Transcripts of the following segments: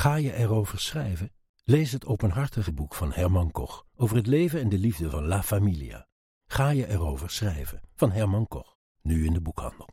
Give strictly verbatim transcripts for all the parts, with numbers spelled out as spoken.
Ga je erover schrijven? Lees het openhartige boek van Herman Koch over het leven en de liefde van La Familia. Ga je erover schrijven van Herman Koch, nu in de boekhandel.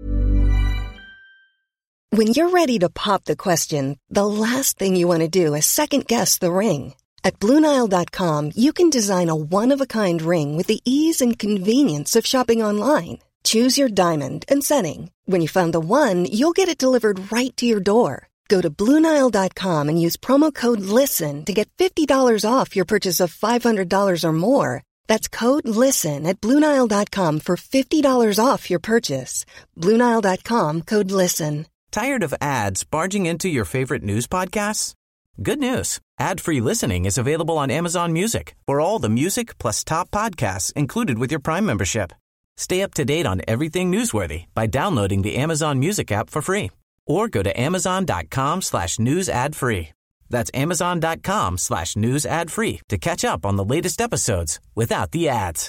When you're ready to pop the question, the last thing you want to do is second-guess the ring. At Blue Nile dot com, you can design a one-of-a-kind ring with the ease and convenience of shopping online. Choose your diamond and setting. When you find the one, you'll get it delivered right to your door. Go to Blue Nile dot com and use promo code LISTEN to get fifty dollars off your purchase of five hundred dollars or more. That's code LISTEN at Blue Nile dot com for fifty dollars off your purchase. Blue Nile dot com, code LISTEN. Tired of ads barging into your favorite news podcasts? Good news. Ad-free listening is available on Amazon Music for all the music plus top podcasts included with your Prime membership. Stay up to date on everything newsworthy by downloading the Amazon Music app for free. Or go to amazon.com slash news ad free. That's amazon.com slash news ad free to catch up on the latest episodes without the ads.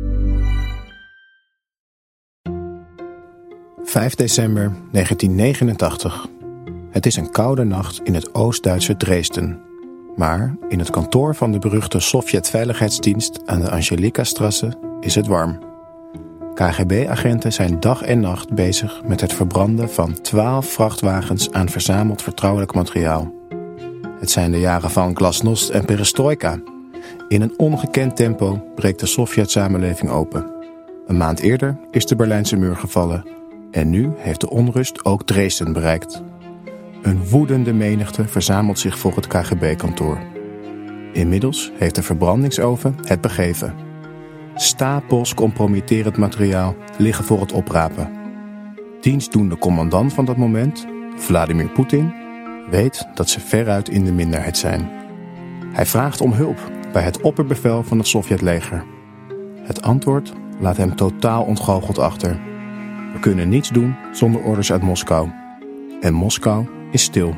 vijf december negentien negenentachtig. Het is een koude nacht in het Oost-Duitse Dresden. Maar in het kantoor van de beruchte Sovjet-veiligheidsdienst aan de Angelika-strasse is het warm. K G B-agenten zijn dag en nacht bezig met het verbranden van twaalf vrachtwagens aan verzameld vertrouwelijk materiaal. Het zijn de jaren van glasnost en perestrojka. In een ongekend tempo breekt de Sovjet-samenleving open. Een maand eerder is de Berlijnse muur gevallen en nu heeft de onrust ook Dresden bereikt. Een woedende menigte verzamelt zich voor het K G B-kantoor. Inmiddels heeft de verbrandingsoven het begeven. Stapels compromitterend materiaal liggen voor het oprapen. Dienstdoende commandant van dat moment, Vladimir Poetin, weet dat ze veruit in de minderheid zijn. Hij vraagt om hulp bij het opperbevel van het Sovjetleger. Het antwoord laat hem totaal ontgoocheld achter. We kunnen niets doen zonder orders uit Moskou. En Moskou is stil.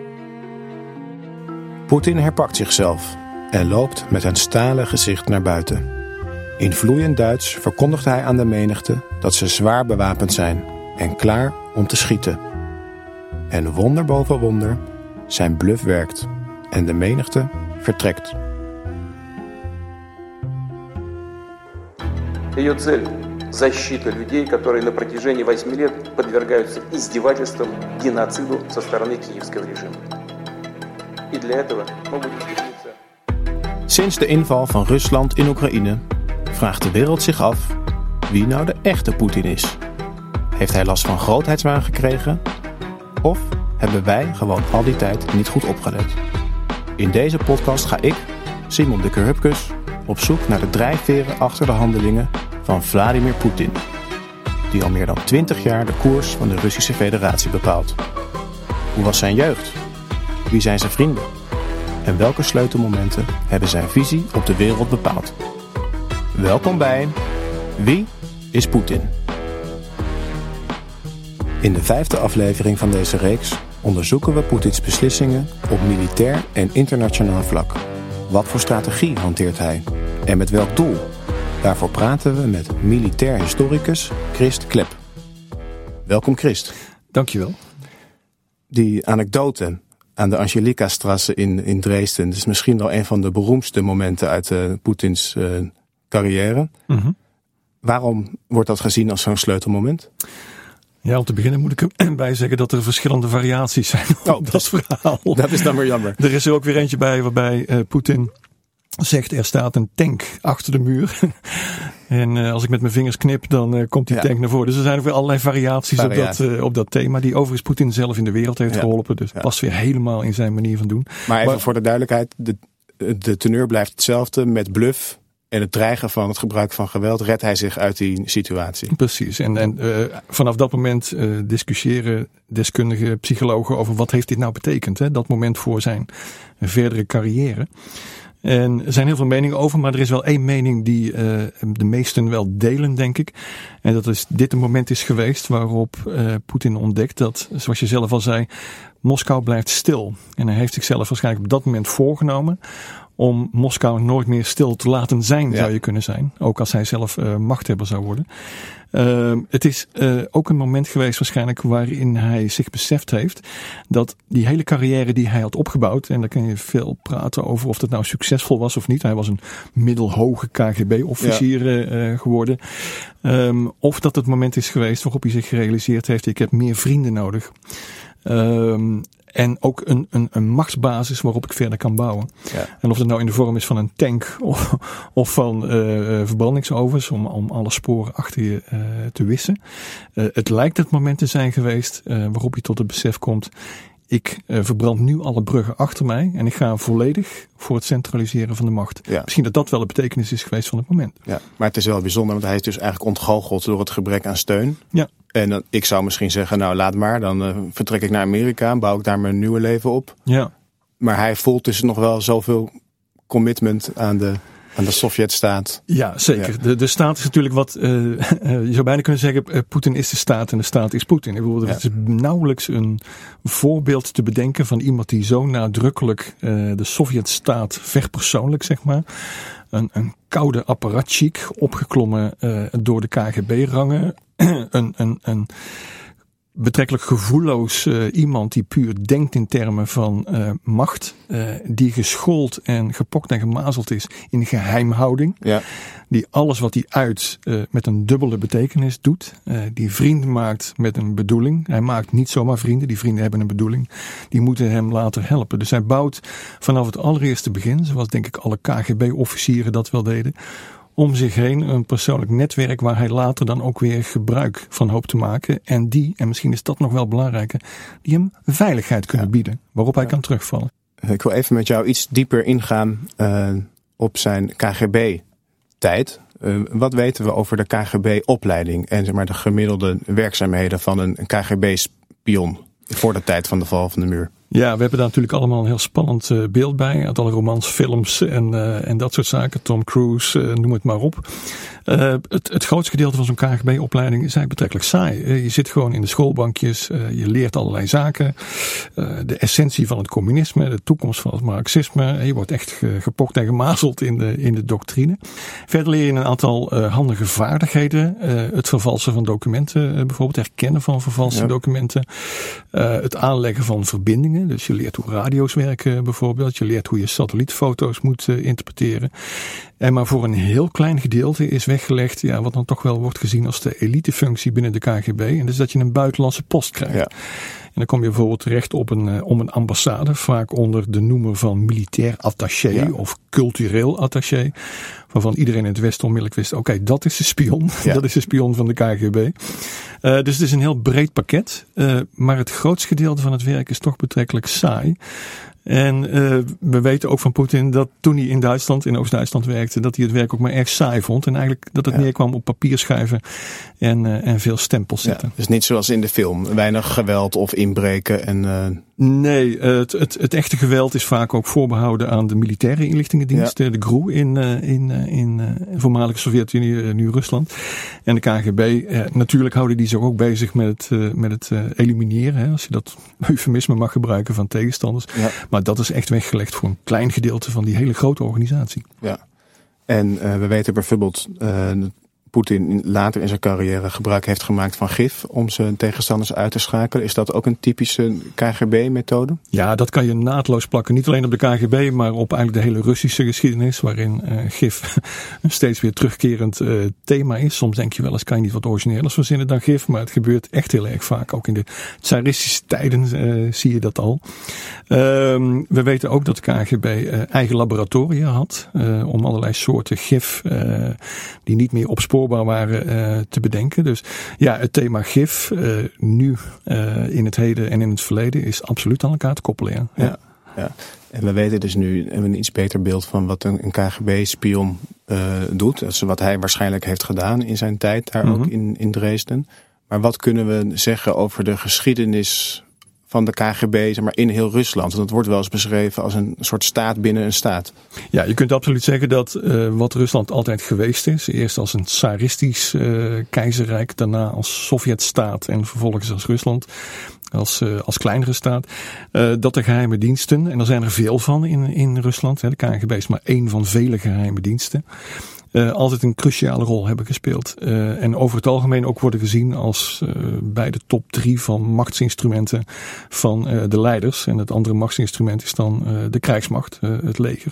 Poetin herpakt zichzelf en loopt met een stalen gezicht naar buiten. In vloeiend Duits verkondigt hij aan de menigte dat ze zwaar bewapend zijn en klaar om te schieten. En wonder boven wonder, zijn bluff werkt en de menigte vertrekt. Ее цель – защита людей, которые на протяжении восьми лет подвергаются издевательствам, геноциду со стороны киевского режима. И для этого могут измениться. Sinds de inval van Rusland in Oekraïne vraagt de wereld zich af wie nou de echte Poetin is. Heeft hij last van grootheidswaan gekregen? Of hebben wij gewoon al die tijd niet goed opgelet? In deze podcast ga ik, Simon de Kurhupkus, op zoek naar de drijfveren achter de handelingen van Vladimir Poetin, die al meer dan twintig jaar de koers van de Russische Federatie bepaalt. Hoe was zijn jeugd? Wie zijn zijn vrienden? En welke sleutelmomenten hebben zijn visie op de wereld bepaald? Welkom bij Wie is Poetin? In de vijfde aflevering van deze reeks onderzoeken we Poetins beslissingen op militair en internationaal vlak. Wat voor strategie hanteert hij? En met welk doel? Daarvoor praten we met militair historicus Christ Klep. Welkom Christ. Dankjewel. Die anekdote aan de Angelika-strasse in, in Dresden is misschien wel een van de beroemdste momenten uit uh, Poetins uh, carrière. Mm-hmm. Waarom wordt dat gezien als zo'n sleutelmoment? Ja, om te beginnen moet ik erbij zeggen dat er verschillende variaties zijn op oh, dat verhaal. Dat is dan weer jammer. Er is er ook weer eentje bij waarbij uh, Poetin zegt er staat een tank achter de muur. En uh, als ik met mijn vingers knip, dan uh, komt die ja. tank naar voren. Dus er zijn ook weer allerlei variaties Variatie. op, dat, uh, op dat thema. Die overigens Poetin zelf in de wereld heeft ja. geholpen. Dus ja. past weer helemaal in zijn manier van doen. Maar even maar, voor de duidelijkheid. De, de teneur blijft hetzelfde. Met bluff en het dreigen van het gebruik van geweld redt hij zich uit die situatie. Precies. En, en uh, vanaf dat moment uh, discussiëren deskundigen, psychologen over wat heeft dit nou betekend. Hè? Dat moment voor zijn verdere carrière. En er zijn heel veel meningen over, maar er is wel één mening die uh, de meesten wel delen, denk ik. En dat is dit een moment is geweest waarop uh, Poetin ontdekt dat, zoals je zelf al zei, Moskou blijft stil. En hij heeft zichzelf waarschijnlijk op dat moment voorgenomen om Moskou nooit meer stil te laten zijn, Ja. zou je kunnen zijn. Ook als hij zelf uh, machthebber zou worden. Uh, het is uh, ook een moment geweest waarschijnlijk waarin hij zich beseft heeft dat die hele carrière die hij had opgebouwd, en daar kun je veel praten over of dat nou succesvol was of niet. Hij was een middelhoge K G B-officier ja. uh, geworden. Um, of dat het moment is geweest waarop hij zich gerealiseerd heeft, ik heb meer vrienden nodig. Um, En ook een, een, een machtsbasis waarop ik verder kan bouwen. Ja. En of het nou in de vorm is van een tank of, of van uh, verbrandingsovens om, om alle sporen achter je uh, te wissen. Uh, het lijkt het moment te zijn geweest uh, waarop je tot het besef komt. Ik uh, verbrand nu alle bruggen achter mij en ik ga volledig voor het centraliseren van de macht. Ja. Misschien dat dat wel de betekenis is geweest van het moment. Ja, maar het is wel bijzonder, want hij is dus eigenlijk ontgoocheld door het gebrek aan steun. Ja. En dan, ik zou misschien zeggen, nou laat maar, dan uh, vertrek ik naar Amerika en bouw ik daar mijn nieuwe leven op. Ja. Maar hij voelt dus nog wel zoveel commitment aan de... aan de Sovjetstaat. Ja, zeker. Ja. De, de staat is natuurlijk wat, uh, uh, je zou bijna kunnen zeggen, uh, Poetin is de staat en de staat is Poetin. Ik bedoel, ja. Het is nauwelijks een voorbeeld te bedenken van iemand die zo nadrukkelijk uh, de Sovjetstaat verpersoonlijk, zeg maar. Een, een koude apparatchik, opgeklommen uh, door de K G B-rangen. een, een, een betrekkelijk gevoelloos uh, iemand die puur denkt in termen van uh, macht. Uh, die geschoold en gepokt en gemazeld is in geheimhouding. Ja. Die alles wat hij uit uh, met een dubbele betekenis doet. Uh, die vrienden maakt met een bedoeling. Hij maakt niet zomaar vrienden. Die vrienden hebben een bedoeling. Die moeten hem later helpen. Dus hij bouwt vanaf het allereerste begin, zoals denk ik alle K G B-officieren dat wel deden, om zich heen een persoonlijk netwerk waar hij later dan ook weer gebruik van hoopt te maken. En die, en misschien is dat nog wel belangrijker, die hem veiligheid kunnen ja. bieden. Waarop hij ja. kan terugvallen. Ik wil even met jou iets dieper ingaan uh, op zijn K G B-tijd. Uh, wat weten we over de K G B-opleiding en zeg maar, de gemiddelde werkzaamheden van een K G B-spion voor de tijd van de val van de muur? Ja, we hebben daar natuurlijk allemaal een heel spannend uh, beeld bij. Uit alle romans, films en, uh, en dat soort zaken. Tom Cruise, uh, noem het maar op. Uh, het, het grootste gedeelte van zo'n K G B-opleiding is eigenlijk betrekkelijk saai. Uh, je zit gewoon in de schoolbankjes. Uh, je leert allerlei zaken. Uh, de essentie van het communisme. De toekomst van het marxisme. Uh, je wordt echt ge, gepokt en gemazeld in de, in de doctrine. Verder leer je een aantal uh, handige vaardigheden. Uh, het vervalsen van documenten. Uh, bijvoorbeeld herkennen van vervalste ja. documenten. Uh, het aanleggen van verbindingen. Dus je leert hoe radio's werken bijvoorbeeld. Je leert hoe je satellietfoto's moet uh, interpreteren. En maar voor een heel klein gedeelte is weggelegd, ja, wat dan toch wel wordt gezien als de elitefunctie binnen de K G B. En dat is dat je een buitenlandse post krijgt. Ja. En dan kom je bijvoorbeeld terecht op een, uh, om een ambassade, vaak onder de noemer van militair attaché ja. of cultureel attaché. Waarvan iedereen in het Westen onmiddellijk wist, oké, okay, dat is de spion. Ja. Dat is de spion van de K G B. Uh, dus het is een heel breed pakket. Uh, maar het grootste gedeelte van het werk is toch betrekkelijk saai. En uh, we weten ook van Poetin dat toen hij in Duitsland, in Oost-Duitsland werkte, dat hij het werk ook maar erg saai vond. En eigenlijk dat het ja. neerkwam op papierschrijven en, uh, en veel stempels zetten. Ja, dus niet zoals in de film. Weinig geweld of inbreken en... Uh... Nee, het, het, het echte geweld is vaak ook voorbehouden aan de militaire inlichtingendienst. Ja. De G R U in, uh, in, uh, in uh, voormalige Sovjet-Unie, uh, nu Rusland. En de K G B, uh, natuurlijk houden die zich ook bezig met het, uh, met het uh, elimineren. Hè, als je dat eufemisme mag gebruiken van tegenstanders. Ja. Maar dat is echt weggelegd voor een klein gedeelte van die hele grote organisatie. Ja. En uh, we weten bijvoorbeeld uh, dat Poetin later in zijn carrière gebruik heeft gemaakt van gif om zijn tegenstanders uit te schakelen. Is dat ook een typische K G B-methode? Ja, dat kan je naadloos plakken. Niet alleen op de K G B, maar op eigenlijk de hele Russische geschiedenis, waarin uh, gif een steeds weer terugkerend uh, thema is. Soms denk je wel eens, kan je niet wat origineels verzinnen dan gif, maar het gebeurt echt heel erg vaak. Ook in de tsaristische tijden uh, zie je dat al. Uh, we weten ook dat de K G B uh, eigen laboratoria had uh, om allerlei soorten gif uh, die niet meer opspoorbaar waren uh, te bedenken. Dus ja, het thema gif uh, nu uh, in het heden en in het verleden is absoluut aan elkaar te koppelen. Ja. Ja, ja. En we weten dus nu hebben een iets beter beeld van wat een, een K G B-spion uh, doet. Dat is wat hij waarschijnlijk heeft gedaan in zijn tijd daar mm-hmm. ook in, in Dresden. Maar wat kunnen we zeggen over de geschiedenis van de K G B, zeg maar, in heel Rusland? Want het wordt wel eens beschreven als een soort staat binnen een staat. Ja, je kunt absoluut zeggen dat uh, wat Rusland altijd geweest is, eerst als een tsaristisch uh, keizerrijk, daarna als Sovjetstaat en vervolgens als Rusland, als, uh, als kleinere staat, uh, dat de geheime diensten, en er zijn er veel van in, in Rusland, hè, de K G B is maar één van vele geheime diensten, Uh, altijd een cruciale rol hebben gespeeld. Uh, en over het algemeen ook worden gezien als uh, bij de top drie van machtsinstrumenten van uh, de leiders. En het andere machtsinstrument is dan uh, de krijgsmacht, uh, het leger.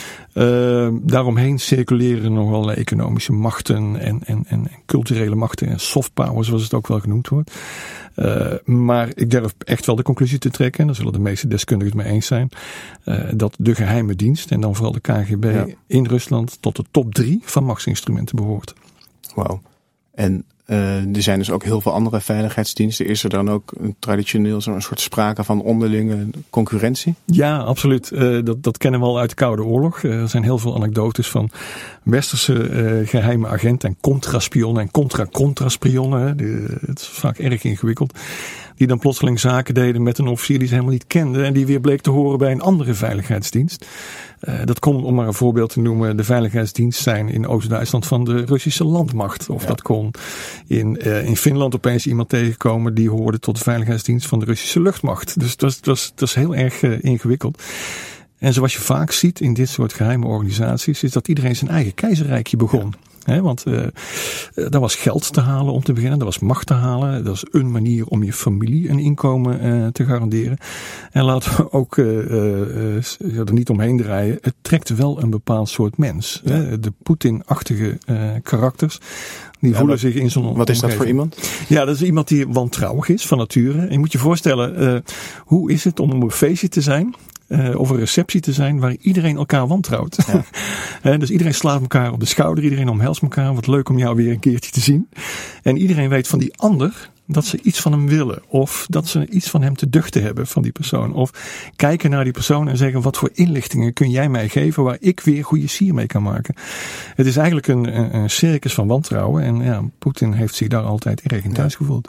Uh, daaromheen circuleren nog wel economische machten en, en, en culturele machten en soft power, zoals het ook wel genoemd wordt. Uh, maar ik durf echt wel de conclusie te trekken, en daar zullen de meeste deskundigen het mee eens zijn, uh, dat de geheime dienst, en dan vooral de K G B ja. in Rusland, tot de top drie van machtsinstrumenten behoort. Wauw. En uh, er zijn dus ook heel veel andere veiligheidsdiensten. Is er dan ook een traditioneel zo'n soort sprake van onderlinge concurrentie? Ja, absoluut. Uh, dat, dat kennen we al uit de Koude Oorlog. Uh, er zijn heel veel anekdotes van westerse uh, geheime agenten en contraspionnen en contra-contraspionnen. Het is vaak erg ingewikkeld. Die dan plotseling zaken deden met een officier die ze helemaal niet kenden en die weer bleek te horen bij een andere veiligheidsdienst. Uh, dat kon, om maar een voorbeeld te noemen, de veiligheidsdienst zijn in Oost-Duitsland van de Russische landmacht. Of ja. dat kon in, uh, in Finland opeens iemand tegenkomen die hoorde tot de veiligheidsdienst van de Russische luchtmacht. Dus dat, dat, dat is heel erg uh, ingewikkeld. En zoals je vaak ziet in dit soort geheime organisaties, is dat iedereen zijn eigen keizerrijkje begon. Ja. He, want uh, daar was geld te halen om te beginnen, er was macht te halen. Dat is een manier om je familie een inkomen uh, te garanderen. En laten we ook uh, uh, er niet omheen draaien. Het trekt wel een bepaald soort mens. Ja. Hè? De Poetin-achtige uh, karakters. Die ja, voelen zich in zo'n Wat is omgeving. Dat voor iemand? Ja, dat is iemand die wantrouwig is van nature. En je moet je voorstellen, uh, hoe is het om op een feestje te zijn? Uh, of een receptie te zijn waar iedereen elkaar wantrouwt. Ja. uh, dus iedereen slaat elkaar op de schouder, iedereen omhelst elkaar. Wat leuk om jou weer een keertje te zien. En iedereen weet van die ander dat ze iets van hem willen. Of dat ze iets van hem te duchten hebben van die persoon. Of kijken naar die persoon en zeggen, wat voor inlichtingen kun jij mij geven waar ik weer goede sier mee kan maken. Het is eigenlijk een, een, een circus van wantrouwen. En ja, Poetin heeft zich daar altijd erg in thuis gevoeld.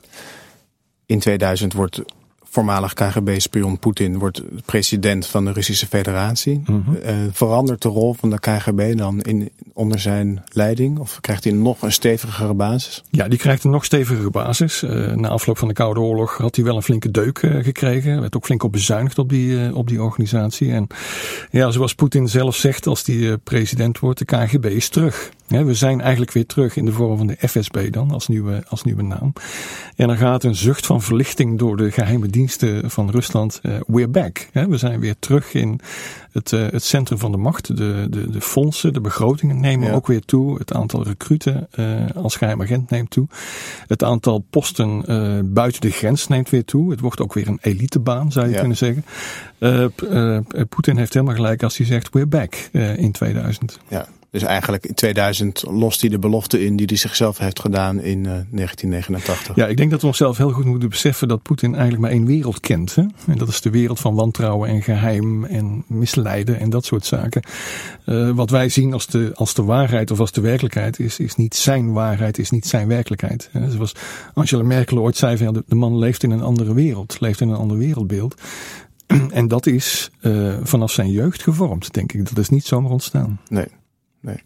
In tweeduizend wordt voormalig K G B-spion Poetin wordt president van de Russische Federatie. Mm-hmm. Uh, verandert de rol van de K G B dan in, onder zijn leiding? Of krijgt hij nog een stevigere basis? Ja, die krijgt een nog stevigere basis. Uh, na afloop van de Koude Oorlog had hij wel een flinke deuk uh, gekregen. Er werd ook flink op bezuinigd op die, uh, op die organisatie. En ja, zoals Poetin zelf zegt als hij uh, president wordt, de K G B is terug. Ja, we zijn eigenlijk weer terug in de vorm van de F S B dan, als nieuwe, als nieuwe naam. En er gaat een zucht van verlichting door de geheime diensten van Rusland. Uh, we're back. Ja, we zijn weer terug in het, uh, het centrum van de macht. De, de, de fondsen, de begrotingen nemen ja. ook weer toe. Het aantal recruten uh, als geheim agent neemt toe. Het aantal posten uh, buiten de grens neemt weer toe. Het wordt ook weer een elitebaan, zou je ja. kunnen zeggen. Uh, uh, Poetin heeft helemaal gelijk als hij zegt we're back uh, in tweeduizend. Ja. Dus eigenlijk in tweeduizend lost hij de belofte in die hij zichzelf heeft gedaan in uh, negentien negenentachtig. Ja, ik denk dat we onszelf heel goed moeten beseffen dat Poetin eigenlijk maar één wereld kent. Hè? En dat is de wereld van wantrouwen en geheim en misleiden en dat soort zaken. Uh, wat wij zien als de, als de waarheid of als de werkelijkheid is, is niet zijn waarheid, is niet zijn werkelijkheid. Uh, zoals Angela Merkel ooit zei, van, ja, de, de man leeft in een andere wereld, leeft in een ander wereldbeeld. En dat is uh, vanaf zijn jeugd gevormd, denk ik. Dat is niet zomaar ontstaan. Nee. Nee.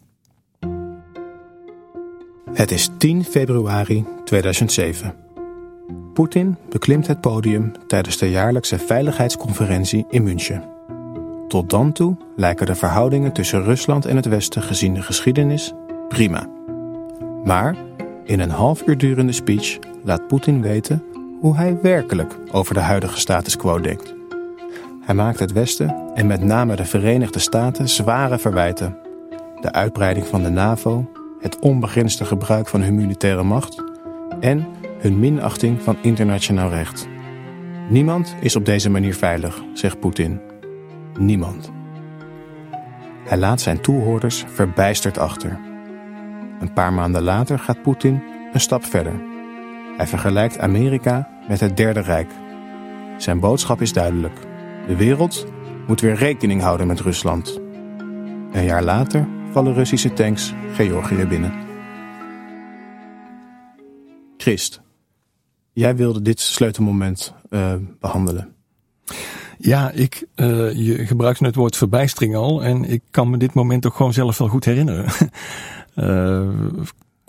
Het is tien februari tweeduizend zeven. Poetin beklimt het podium tijdens de jaarlijkse veiligheidsconferentie in München. Tot dan toe lijken de verhoudingen tussen Rusland en het Westen gezien de geschiedenis prima. Maar in een half uur durende speech laat Poetin weten hoe hij werkelijk over de huidige status quo denkt. Hij maakt het Westen en met name de Verenigde Staten zware verwijten. De uitbreiding van de NAVO, het onbegrensde gebruik van hun militaire macht en hun minachting van internationaal recht. Niemand is op deze manier veilig, zegt Poetin. Niemand. Hij laat zijn toehoorders verbijsterd achter. Een paar maanden later gaat Poetin een stap verder. Hij vergelijkt Amerika met het Derde Rijk. Zijn boodschap is duidelijk. De wereld moet weer rekening houden met Rusland. Een jaar later vallen Russische tanks Georgië binnen. Christ, jij wilde dit sleutelmoment uh, behandelen. Ja, ik, uh, je gebruikt het woord verbijstering al en ik kan me dit moment ook gewoon zelf wel goed herinneren. uh,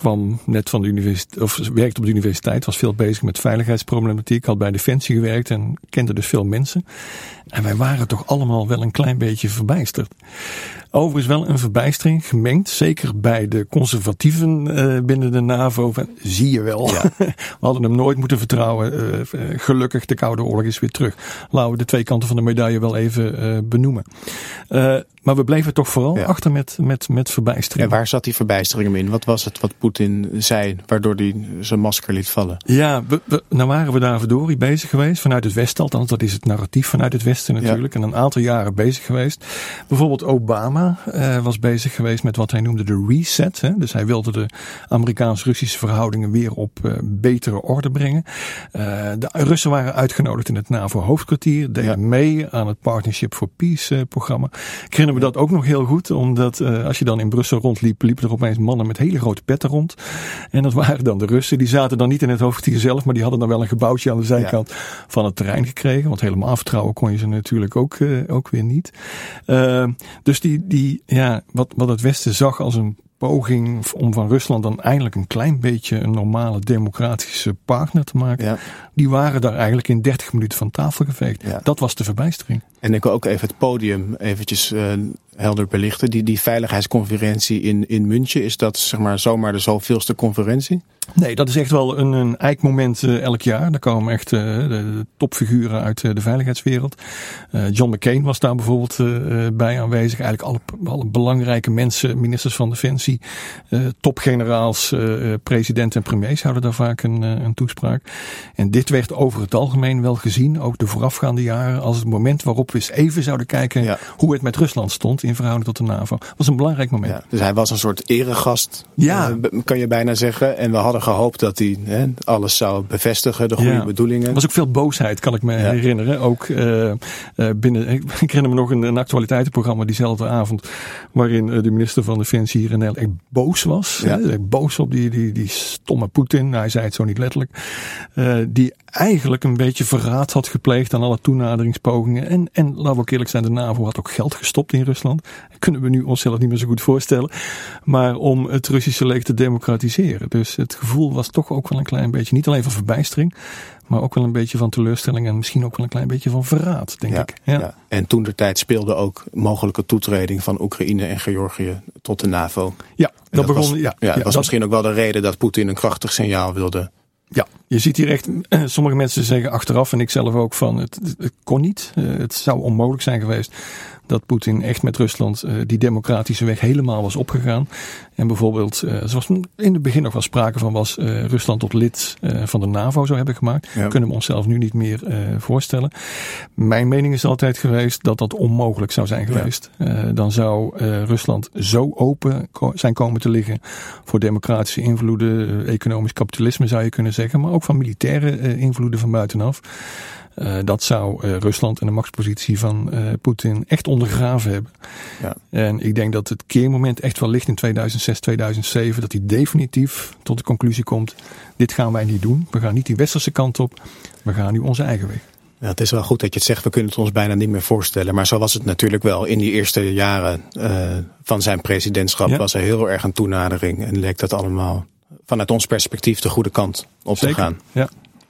kwam net van de universiteit, of werkte op de universiteit, was veel bezig met veiligheidsproblematiek, had bij Defensie gewerkt en kende dus veel mensen. En wij waren toch allemaal wel een klein beetje verbijsterd. Overigens wel een verbijstering gemengd, zeker bij de conservatieven uh, binnen de NAVO. Van, zie je wel, ja. We hadden hem nooit moeten vertrouwen. Uh, uh, gelukkig, de Koude Oorlog is weer terug. Laten we de twee kanten van de medaille wel even uh, benoemen. Uh, maar we bleven toch vooral ja. achter met, met, met verbijstering. En waar zat die verbijstering hem in? Wat was het wat Poetin zei, waardoor hij zijn masker liet vallen? Ja, we, we, nou waren we daar verdorie bezig geweest, vanuit het Westen. Althans, dat is het narratief vanuit het Westen natuurlijk. Ja. En een aantal jaren bezig geweest. Bijvoorbeeld Obama uh, was bezig geweest met wat hij noemde de reset. Hè? Dus hij wilde de Amerikaans-Russische verhoudingen weer op uh, betere orde brengen. Uh, de Russen waren uitgenodigd in het NAVO-hoofdkwartier. Deden ja. mee aan het Partnership for Peace uh, programma. Ik herinner me dat ook nog heel goed. Omdat uh, als je dan in Brussel rondliep, liepen er opeens mannen met hele grote petten rond. En dat waren dan de Russen. Die zaten dan niet in het hoofdkwartier zelf, maar die hadden dan wel een gebouwtje aan de zijkant ja. van het terrein gekregen. Want helemaal vertrouwen kon je ze natuurlijk ook, uh, ook weer niet. Uh, dus die, die, ja, wat, wat het Westen zag als een poging om van Rusland dan eindelijk een klein beetje een normale democratische partner te maken. Ja. Die waren daar eigenlijk in dertig minuten van tafel geveegd. Ja. Dat was de verbijstering. En ik wil ook even het podium eventjes uh, helder belichten. Die, die veiligheidsconferentie in, in München, is dat zeg maar zomaar de zoveelste conferentie? Nee, dat is echt wel een, een eikmoment uh, elk jaar. Daar komen echt uh, de, de topfiguren uit uh, de veiligheidswereld. Uh, John McCain was daar bijvoorbeeld uh, bij aanwezig. Eigenlijk alle, alle belangrijke mensen, ministers van Defensie, uh, topgeneraals, uh, president en premiers houden daar vaak een, uh, een toespraak. En dit werd over het algemeen wel gezien, ook de voorafgaande jaren, als het moment waarop we eens even zouden kijken ja. hoe het met Rusland stond in verhouding tot de NAVO. Dat was een belangrijk moment. Ja, dus hij was een soort eregast, ja. uh, kan je bijna zeggen. En we hadden gehoopt dat hij hè, alles zou bevestigen, de goede ja. bedoelingen. Er was ook veel boosheid, kan ik me ja. herinneren. Ook uh, uh, binnen, ik herinner me nog een, een actualiteitenprogramma diezelfde avond, waarin uh, de minister van Defensie hier in Nederland echt boos was. Ja. Hè, boos op die, die, die stomme Poetin. Hij zei het zo niet letterlijk. Uh, die eigenlijk een beetje verraad had gepleegd aan alle toenaderingspogingen. En, en laten we ook eerlijk zijn, de NAVO had ook geld gestopt in Rusland. Dat kunnen we nu onszelf niet meer zo goed voorstellen. Maar om het Russische leger te democratiseren. Dus het gevoel was toch ook wel een klein beetje, niet alleen van verbijstering, maar ook wel een beetje van teleurstelling en misschien ook wel een klein beetje van verraad, denk ja, ik. Ja. Ja. En toen de tijd speelde ook mogelijke toetreding van Oekraïne en Georgië tot de NAVO. Ja, dat, dat begon. Was, ja, ja, dat ja, was dat, misschien ook wel de reden dat Poetin een krachtig signaal wilde. Ja, je ziet hier echt, eh, sommige mensen zeggen achteraf en ik zelf ook van het, het, het kon niet. Uh, het zou onmogelijk zijn geweest dat Poetin echt met Rusland uh, die democratische weg helemaal was opgegaan. En bijvoorbeeld, uh, zoals in het begin nog wel sprake van was, uh, Rusland tot lid uh, van de NAVO zou hebben gemaakt. Ja. Kunnen we onszelf nu niet meer uh, voorstellen. Mijn mening is altijd geweest dat dat onmogelijk zou zijn geweest. Ja. Uh, dan zou uh, Rusland zo open ko- zijn komen te liggen voor democratische invloeden, uh, economisch kapitalisme zou je kunnen zeggen, maar ook van militaire uh, invloeden van buitenaf. Uh, dat zou uh, Rusland en de machtspositie van uh, Poetin echt ondergraven hebben. Ja. En ik denk dat het keermoment echt wel ligt in tweeduizend zes, tweeduizend zeven. Dat hij definitief tot de conclusie komt. Dit gaan wij niet doen. We gaan niet die westerse kant op. We gaan nu onze eigen weg. Ja, het is wel goed dat je het zegt. We kunnen het ons bijna niet meer voorstellen. Maar zo was het natuurlijk wel. In die eerste jaren uh, van zijn presidentschap ja. was er heel erg een toenadering. En leek dat allemaal vanuit ons perspectief de goede kant op Zeker. te gaan. Ja.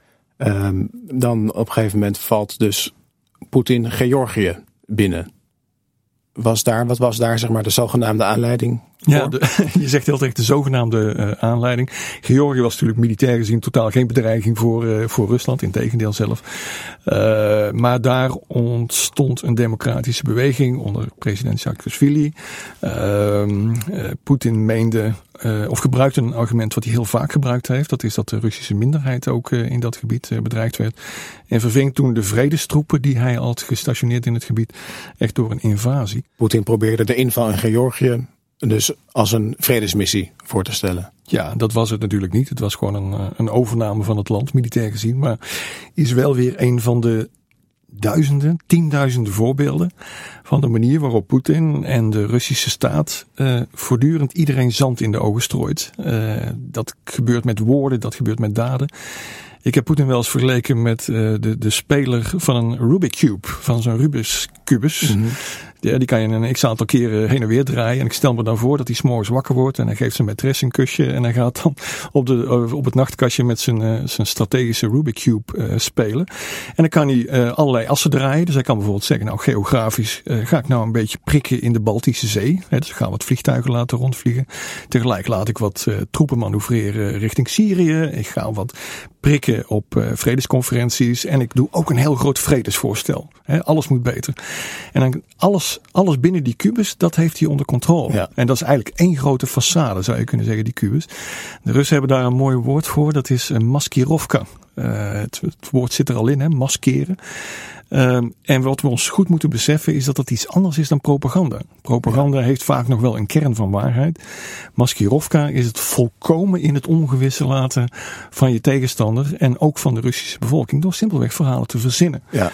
Um, dan op een gegeven moment valt dus Poetin Georgië binnen. Was daar, wat was daar zeg maar de zogenaamde aanleiding voor? Ja, de, je zegt heel terecht de zogenaamde uh, aanleiding. Georgië was natuurlijk militair gezien totaal geen bedreiging voor, uh, voor Rusland. Integendeel zelf. Uh, maar daar ontstond een democratische beweging onder president Saakashvili. Uh, uh, Poetin meende uh, of gebruikte een argument wat hij heel vaak gebruikt heeft. Dat is dat de Russische minderheid ook uh, in dat gebied uh, bedreigd werd. En verving toen de vredestroepen die hij had gestationeerd in het gebied echt door een invasie. Poetin probeerde de inval in Georgië dus als een vredesmissie voor te stellen. Ja, dat was het natuurlijk niet. Het was gewoon een, een overname van het land, militair gezien. Maar is wel weer een van de duizenden, tienduizenden voorbeelden van de manier waarop Poetin en de Russische staat uh, voortdurend iedereen zand in de ogen strooit. Uh, dat gebeurt met woorden, dat gebeurt met daden. Ik heb Poetin wel eens vergeleken met uh, de, de speler van een Rubik Cube, van zo'n Rubik's kubus. Mm-hmm. Die, die kan je een x-aantal keren heen en weer draaien. En ik stel me dan voor dat hij 's morgens wakker wordt en hij geeft zijn maîtresse een kusje. En hij gaat dan op, de, op het nachtkastje met zijn, uh, zijn strategische Rubik Cube uh, spelen. En dan kan hij uh, allerlei assen draaien. Dus hij kan bijvoorbeeld zeggen, nou geografisch uh, ga ik nou een beetje prikken in de Baltische Zee. Hè, dus ik ga wat vliegtuigen laten rondvliegen. Tegelijk laat ik wat uh, troepen manoeuvreren richting Syrië. Ik ga wat prikken op uh, vredesconferenties. En ik doe ook een heel groot vredesvoorstel. He, alles moet beter. En dan alles, alles binnen die kubus, dat heeft hij onder controle. Ja. En dat is eigenlijk één grote façade, zou je kunnen zeggen, die kubus. De Russen hebben daar een mooi woord voor. Dat is uh, maskirovka. Uh, het, het woord zit er al in, hè, maskeren. Um, en wat we ons goed moeten beseffen is dat dat iets anders is dan propaganda. Propaganda ja. heeft vaak nog wel een kern van waarheid. Maskirovka is het volkomen in het ongewisse laten van je tegenstander en ook van de Russische bevolking door simpelweg verhalen te verzinnen. Ja.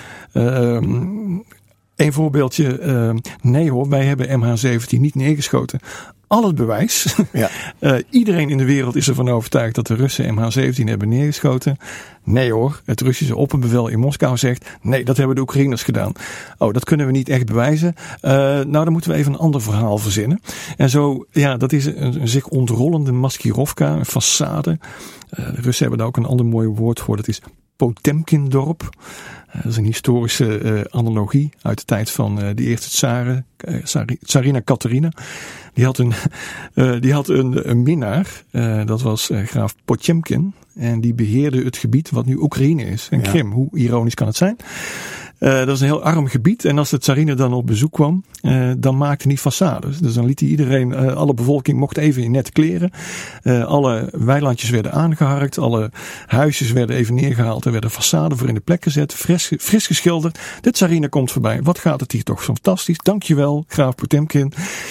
Um, Een voorbeeldje. Uh, nee hoor, wij hebben M H zeventien niet neergeschoten. Al het bewijs. Ja. uh, iedereen in de wereld is ervan overtuigd dat de Russen M H zeventien hebben neergeschoten. Nee hoor, het Russische opperbevel in Moskou zegt, nee, dat hebben de Oekraïners gedaan. Oh, dat kunnen we niet echt bewijzen. Uh, nou, dan moeten we even een ander verhaal verzinnen. En zo, ja, dat is een, een zich ontrollende maskirovka, een façade. Uh, de Russen hebben daar ook een ander mooi woord voor. Dat is Potemkindorp. Dat is een historische uh, analogie uit de tijd van uh, de eerste tsaren, uh, tsarina Catharina. Die had een, uh, die had een, een minnaar, uh, dat was uh, graaf Potemkin. En die beheerde het gebied wat nu Oekraïne is. En ja. Krim, hoe ironisch kan het zijn? Uh, dat is een heel arm gebied. En als de tsarina dan op bezoek kwam, uh, dan maakte hij façades. Dus dan liet hij iedereen, uh, alle bevolking mocht even in nette kleren. Uh, alle weilandjes werden aangeharkt. Alle huisjes werden even neergehaald. Er werden façade voor in de plek gezet. Fris, fris geschilderd. De tsarina komt voorbij. Wat gaat het hier toch fantastisch. Dankjewel, graaf Potemkin.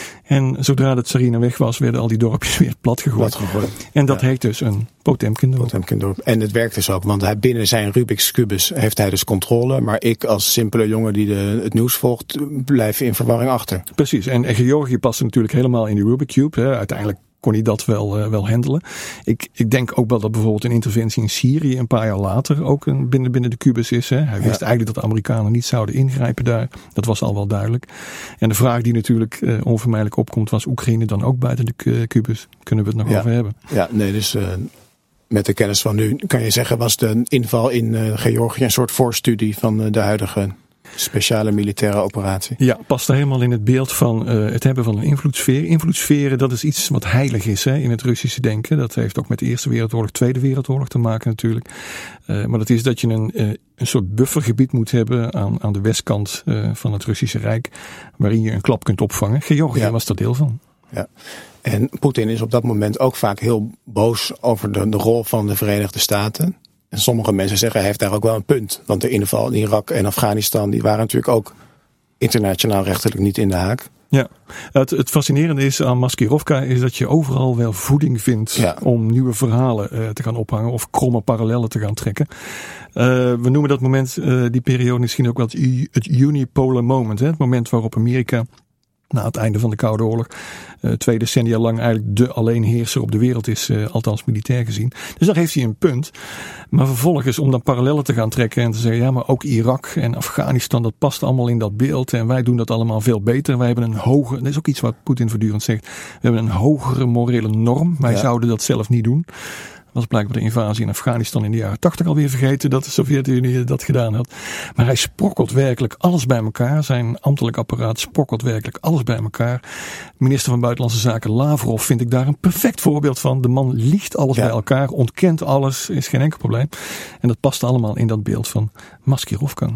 En zodra de tsarina weg was, werden al die dorpjes weer plat gegooid. En dat ja. heet dus een Potemkindorp. Potemkindorp. En het werkt dus ook, want hij, binnen zijn Rubik's Kubus heeft hij dus controle. Maar ik als simpele jongen die de, het nieuws volgt, blijf in verwarring achter. Precies. En, en Georgië past natuurlijk helemaal in die Rubik's Cube. Hè. Uiteindelijk kon hij dat wel, uh, wel handelen. Ik, ik denk ook wel dat bijvoorbeeld een interventie in Syrië een paar jaar later ook een, binnen, binnen de kubus is. Hè. Hij wist ja. eigenlijk dat de Amerikanen niet zouden ingrijpen daar. Dat was al wel duidelijk. En de vraag die natuurlijk uh, onvermijdelijk opkomt, was Oekraïne dan ook buiten de kubus? Kunnen we het nog ja. over hebben? Ja, nee, dus uh, met de kennis van nu kan je zeggen, was de inval in uh, Georgië een soort voorstudie van uh, de huidige speciale militaire operatie. Ja, past er helemaal in het beeld van uh, het hebben van een invloedssfeer. Invloedssferen, dat is iets wat heilig is, hè, in het Russische denken. Dat heeft ook met de Eerste Wereldoorlog, Tweede Wereldoorlog te maken natuurlijk. Uh, maar dat is dat je een, uh, een soort buffergebied moet hebben aan, aan de westkant uh, van het Russische Rijk, waarin je een klap kunt opvangen. Georgië ja. was daar deel van. Ja. En Poetin is op dat moment ook vaak heel boos over de, de rol van de Verenigde Staten. En sommige mensen zeggen hij heeft daar ook wel een punt. Want de inval in Irak en Afghanistan, die waren natuurlijk ook internationaal rechtelijk niet in de haak. Ja, het, het fascinerende is aan Maskirovka is dat je overal wel voeding vindt ja. om nieuwe verhalen uh, te gaan ophangen of kromme parallellen te gaan trekken. Uh, we noemen dat moment, uh, die periode misschien ook wel het, het unipolar moment. Hè? Het moment waarop Amerika na het einde van de Koude Oorlog uh, twee decennia lang eigenlijk de alleenheerser op de wereld is, uh, althans militair gezien. Dus daar heeft hij een punt. Maar vervolgens om dan parallellen te gaan trekken en te zeggen, ja, maar ook Irak en Afghanistan, dat past allemaal in dat beeld en wij doen dat allemaal veel beter. Wij hebben een hogere, dat is ook iets wat Poetin voortdurend zegt, we hebben een hogere morele norm. Wij ja. zouden dat zelf niet doen. Was blijkbaar de invasie in Afghanistan in de jaren tachtig alweer vergeten dat de Sovjet-Unie dat gedaan had. Maar hij sprokkelt werkelijk alles bij elkaar. Zijn ambtelijk apparaat sprokkelt werkelijk alles bij elkaar. Minister van Buitenlandse Zaken Lavrov vind ik daar een perfect voorbeeld van. De man liegt alles ja. bij elkaar, ontkent alles, is geen enkel probleem. En dat past allemaal in dat beeld van Maskirovka.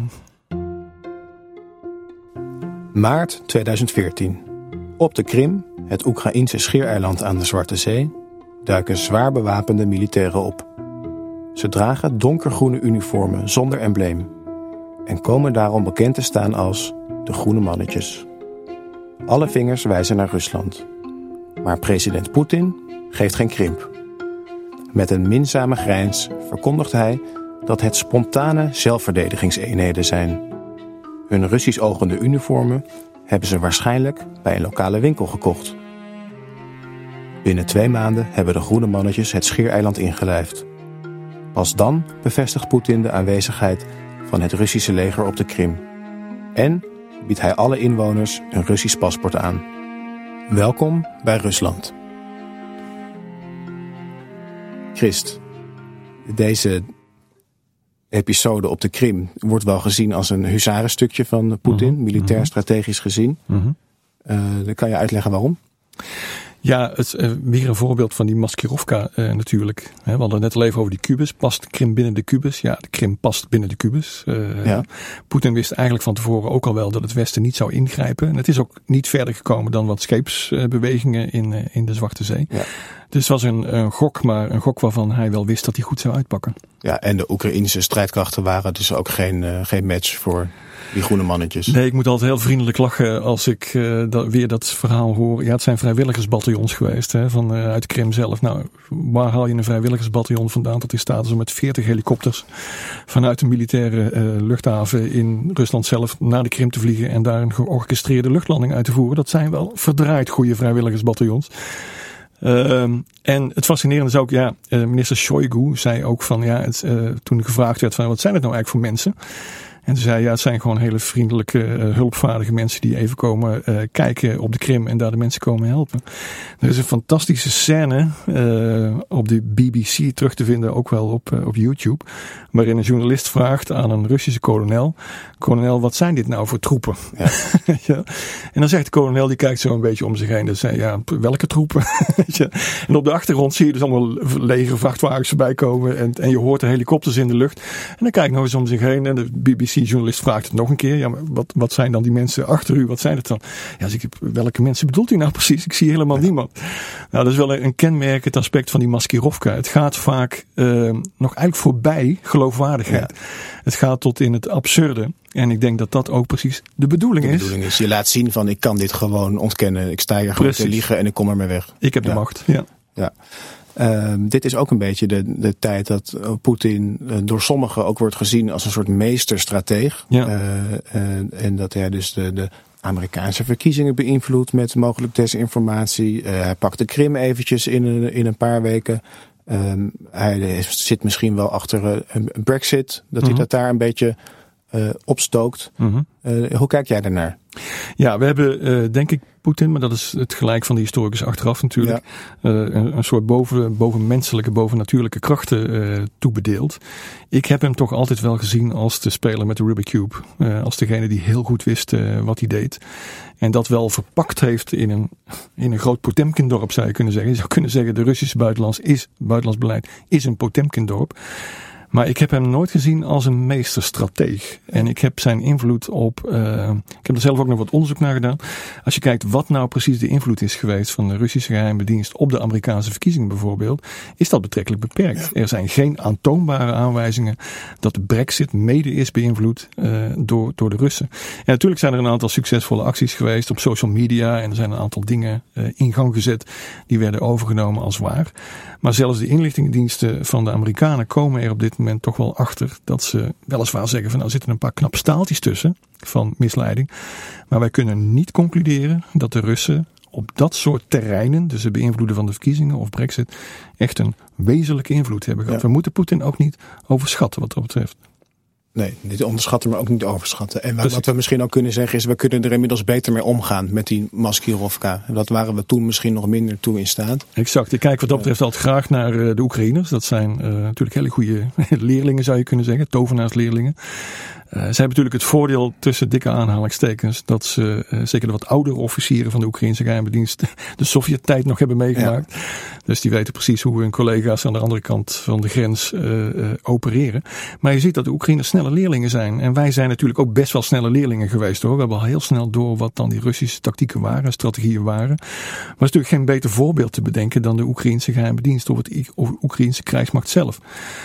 Maart tweeduizend veertien. Op de Krim, het Oekraïense schiereiland aan de Zwarte Zee, duiken zwaar bewapende militairen op. Ze dragen donkergroene uniformen zonder embleem en komen daarom bekend te staan als de Groene Mannetjes. Alle vingers wijzen naar Rusland. Maar president Poetin geeft geen krimp. Met een minzame grijns verkondigt hij dat het spontane zelfverdedigingseenheden zijn. Hun Russisch ogende uniformen hebben ze waarschijnlijk bij een lokale winkel gekocht. Binnen twee maanden hebben de Groene Mannetjes het schiereiland ingelijfd. Pas dan bevestigt Poetin de aanwezigheid van het Russische leger op de Krim. En biedt hij alle inwoners een Russisch paspoort aan. Welkom bij Rusland. Christ, deze episode op de Krim wordt wel gezien als een huzarenstukje van Poetin, mm-hmm. militair strategisch gezien. Mm-hmm. Uh, dan kan je uitleggen waarom? Ja, het is uh, weer een voorbeeld van die Maskirovka uh, natuurlijk. He, we hadden het net al even over die kubus. Past de Krim binnen de kubus? Ja, de Krim past binnen de kubus. Uh, ja. Poetin wist eigenlijk van tevoren ook al wel dat het Westen niet zou ingrijpen. En het is ook niet verder gekomen dan wat scheepsbewegingen in, uh, in de Zwarte Zee. Ja. Dus het was een, een gok, maar een gok waarvan hij wel wist dat hij goed zou uitpakken. Ja, en de Oekraïnse strijdkrachten waren dus ook geen, uh, geen match voor die groene mannetjes. Nee, ik moet altijd heel vriendelijk lachen als ik uh, dat, weer dat verhaal hoor. Ja, het zijn vrijwilligersbataljons geweest hè, van, uh, uit de Krim zelf. Nou, waar haal je een vrijwilligersbataljon vandaan dat in staat is om met veertig helikopters vanuit een militaire uh, luchthaven in Rusland zelf naar de Krim te vliegen en daar een georchestreerde luchtlanding uit te voeren? Dat zijn wel verdraaid goede vrijwilligersbataljons. Uh, en het fascinerende is ook, ja, uh, minister Shoigu zei ook van, ja, het, uh, toen gevraagd werd van, wat zijn het nou eigenlijk voor mensen? En toen zei hij, ja, het zijn gewoon hele vriendelijke, uh, hulpvaardige mensen die even komen uh, kijken op de Krim en daar de mensen komen helpen. Er is een fantastische scène uh, op de B B C terug te vinden, ook wel op, uh, op YouTube, waarin een journalist vraagt aan een Russische kolonel, kolonel, wat zijn dit nou voor troepen? Ja. Ja. En dan zegt de kolonel, die kijkt zo een beetje om zich heen, dan zei ja, welke troepen? Ja. En op de achtergrond zie je dus allemaal lege vrachtwagens voorbij komen en, en je hoort de helikopters in de lucht. En dan kijkt nog eens om zich heen en de B B C-journalist vraagt het nog een keer. Ja, maar wat, wat zijn dan die mensen achter u? Wat zijn het dan? Ja, dus ik, welke mensen bedoelt u nou precies? Ik zie helemaal ja. niemand. Nou, dat is wel een, een kenmerkend aspect van die Maskirovka. Het gaat vaak uh, nog eigenlijk voorbij geloofwaardigheid. Ja. Het gaat tot in het absurde. En ik denk dat dat ook precies de bedoeling is. De bedoeling is, je laat zien van ik kan dit gewoon ontkennen. Ik sta hier gewoon te liegen en ik kom er mee weg. Ik heb ja. de macht, ja. Ja. Uh, dit is ook een beetje de, de tijd dat uh, Poetin uh, door sommigen ook wordt gezien als een soort meesterstrateeg. Ja. Uh, uh, en dat hij dus de, de Amerikaanse verkiezingen beïnvloedt met mogelijk desinformatie. Uh, hij pakt de Krim eventjes in een, in een paar weken. Um, hij zit misschien wel achter uh, een Brexit, dat mm-hmm. hij dat daar een beetje uh, opstookt. Mm-hmm. Uh, hoe kijk jij daarnaar? Ja, we hebben uh, denk ik Poetin, maar dat is het gelijk van de historicus achteraf natuurlijk, ja. uh, een, een soort boven, bovenmenselijke, bovennatuurlijke krachten uh, toebedeeld. Ik heb hem toch altijd wel gezien als de speler met de Rubik Cube. Uh, als degene die heel goed wist uh, wat hij deed. En dat wel verpakt heeft in een, in een groot Potemkin-dorp, zou je kunnen zeggen. Je zou kunnen zeggen, de Russische buitenlands, is, buitenlands beleid is een Potemkin-dorp. Maar ik heb hem nooit gezien als een meesterstrateeg. En ik heb zijn invloed op, uh, ik heb er zelf ook nog wat onderzoek naar gedaan. Als je kijkt wat nou precies de invloed is geweest van de Russische geheime dienst op de Amerikaanse verkiezingen bijvoorbeeld, is dat betrekkelijk beperkt. Er zijn geen aantoonbare aanwijzingen dat de Brexit mede is beïnvloed uh, door, door de Russen. En natuurlijk zijn er een aantal succesvolle acties geweest op social media en er zijn een aantal dingen uh, in gang gezet die werden overgenomen als waar. Maar zelfs de inlichtingendiensten van de Amerikanen komen er op dit moment toch wel achter dat ze weliswaar zeggen van nou zitten een paar knap staaltjes tussen van misleiding. Maar wij kunnen niet concluderen dat de Russen op dat soort terreinen, dus het beïnvloeden van de verkiezingen of Brexit, echt een wezenlijke invloed hebben gehad. Ja. We moeten Poetin ook niet overschatten wat dat betreft. Nee, niet onderschatten, maar ook niet overschatten. En wat, wat we misschien ook kunnen zeggen is, we kunnen er inmiddels beter mee omgaan met die Maskirovka. Dat waren we toen misschien nog minder toe in staat. Exact. Ik kijk wat dat betreft altijd graag naar de Oekraïners. Dat zijn uh, natuurlijk hele goede leerlingen, zou je kunnen zeggen. Tovenaarsleerlingen. Uh, ze hebben natuurlijk het voordeel tussen dikke aanhalingstekens dat ze, uh, zeker de wat oudere officieren van de Oekraïnse geheime dienst, de Sovjet-tijd nog hebben meegemaakt. Ja. Dus die weten precies hoe hun collega's aan de andere kant van de grens uh, uh, opereren. Maar je ziet dat de Oekraïners snelle leerlingen zijn. En wij zijn natuurlijk ook best wel snelle leerlingen geweest hoor. We hebben al heel snel door wat dan die Russische tactieken waren, strategieën waren. Maar er is natuurlijk geen beter voorbeeld te bedenken dan de Oekraïnse geheime dienst of het Oekraïnse krijgsmacht zelf.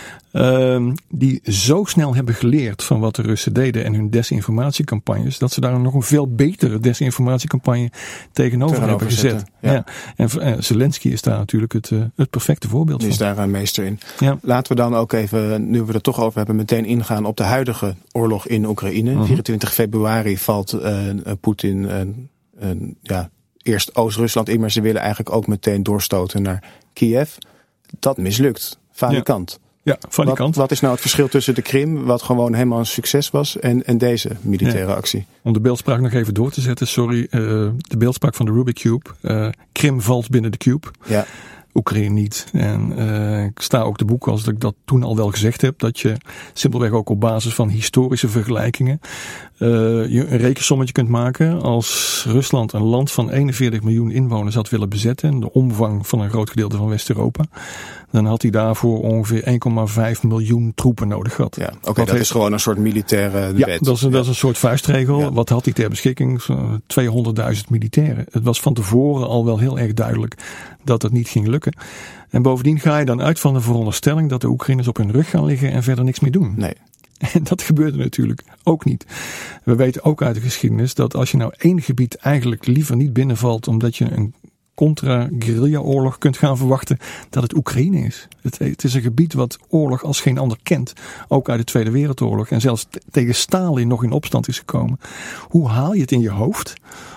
Uh, die zo snel hebben geleerd van wat de Russen deden en hun desinformatiecampagnes, dat ze daar nog een veel betere desinformatiecampagne tegenover, tegenover hebben gezet. Ja. Ja. En uh, Zelensky is daar natuurlijk het, uh, het perfecte voorbeeld die van. Die is daar een meester in. Ja. Laten we dan ook even, nu we er toch over hebben, meteen ingaan op de huidige oorlog in Oekraïne. Uh-huh. vierentwintig februari valt uh, Poetin uh, uh, ja, eerst Oost-Rusland in, maar ze willen eigenlijk ook meteen doorstoten naar Kiev. Dat mislukt. Falikant. Ja. Ja, van die wat, kant. Wat is nou het verschil tussen de Krim, wat gewoon helemaal een succes was, en, en deze militaire ja. actie? Om de beeldspraak nog even door te zetten, sorry. Uh, de beeldspraak van de Rubik Cube. Uh, Krim valt binnen de Cube. Ja. Oekraïne niet. En uh, ik sta ook te boek als ik dat toen al wel gezegd heb. Dat je simpelweg ook op basis van historische vergelijkingen uh, je een rekensommetje kunt maken. Als Rusland een land van eenenveertig miljoen inwoners had willen bezetten. En de omvang van een groot gedeelte van West-Europa. Dan had hij daarvoor ongeveer één komma vijf miljoen troepen nodig gehad. Ja, oké, okay, dat heeft... is gewoon een soort militaire ja, wet. Dat is, een, ja. dat is een soort vuistregel. Ja. Wat had hij ter beschikking? tweehonderdduizend militairen. Het was van tevoren al wel heel erg duidelijk dat het niet ging lukken. En bovendien ga je dan uit van de veronderstelling dat de Oekraïners op hun rug gaan liggen en verder niks meer doen. Nee. En dat gebeurde natuurlijk ook niet. We weten ook uit de geschiedenis dat als je nou één gebied eigenlijk liever niet binnenvalt omdat je een contra-guerrilla-oorlog kunt gaan verwachten, dat het Oekraïne is. Het, het is een gebied wat oorlog als geen ander kent. Ook uit de Tweede Wereldoorlog. En zelfs t- tegen Stalin nog in opstand is gekomen. Hoe haal je het in je hoofd